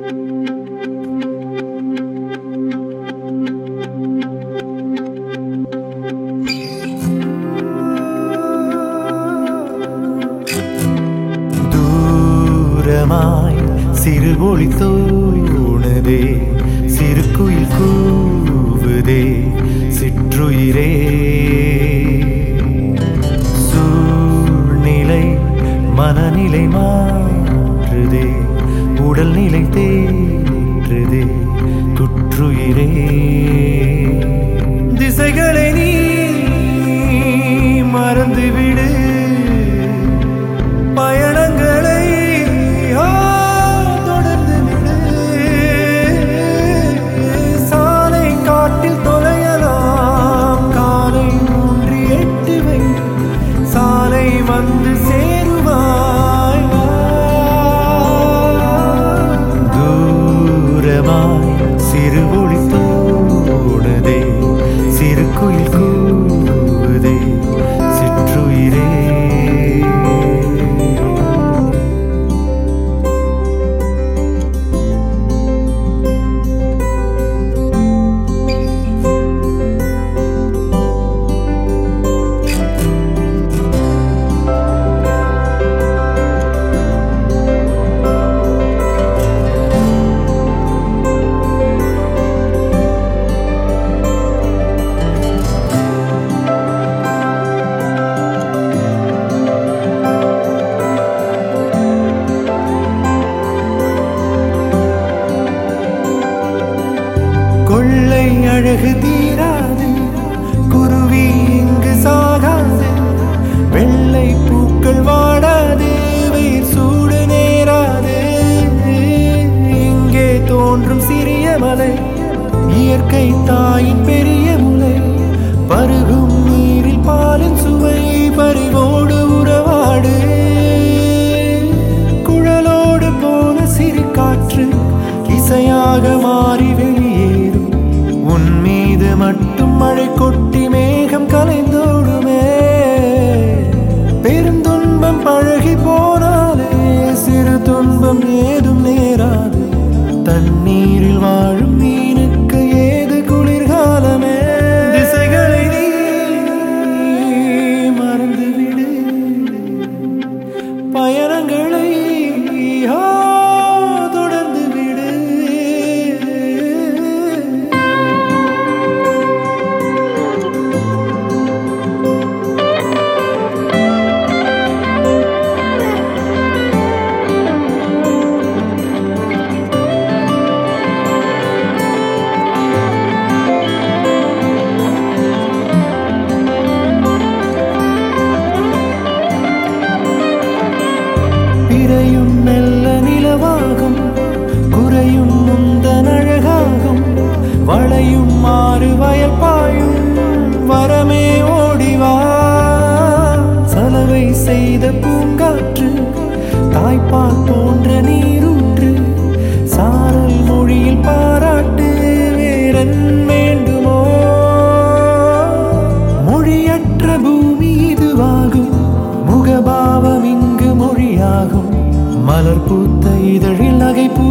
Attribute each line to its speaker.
Speaker 1: தூரமாய் சிறு ஒளி தோணுதே, சிறு குயில் கூவுதே, சிற்றுயிரே சூழ்நிலை மனநிலை மாற்றுதே, உடல்நிலை தேற்றுதே, குற்றுயிரே திசைகளை நீ மறந்துவிடு, பயணங்களை தொடர்ந்து விடு. சாலை காட்டில் தொலையலாம், காலை ஊன்றி எட்டு வை, சாலை வந்து சேருவாய். தூரமாய் சிறு ஒளி தோணுதே, சிறு குயில் கூவுதே, சிற்றுயிரே கொள்ளை அழகு தீராது, குருவி இங்கு சாகாது, வெள்ளை பூக்கள் வாடாது, வெயில் சூடு நேராது. இங்கே தோன்றும் சிறிய மலை இயற்கை தாயின் பெரிய முலை, பருகும் நீரில் பாலின் சுவை, பறிவோடு உறவாடு. குழலோடு போன சிறு காற்று இசையாக மாறி வெளியேறும், உன் மீது மட்டும் மழை கொட்டி மேகம் கலைந்தோடுமே. பெருந்துன்பம் பழகி போனாலே சிறு துன்பம் ஏதும் நேராது, தண்ணீரில் வாழும் மீனுக்கு ஏது குளிர்காலமே. திசைகளை நீ மறந்துவிடு, பயணங்களை தொடர்ந்து விடு. பிறையும் மெல்ல நிலவாகும், குறையும் முந்தன் அழகாகும், வளையும் மாறு வயல் பாயும், வரமே ஓடிவா. சலவை செய்த பூங்காற்று, தாய்ப்பால் போன்ற நீரூற்று, சாரல் மொழியில் பாராட்டு, வேறன் வேண்டுமோ. மொழியற்ற பூமி இதுவாகும், முகபாவம் இங்கு மொழியாகும், மலர் பூத்த இதழில் நகை பூ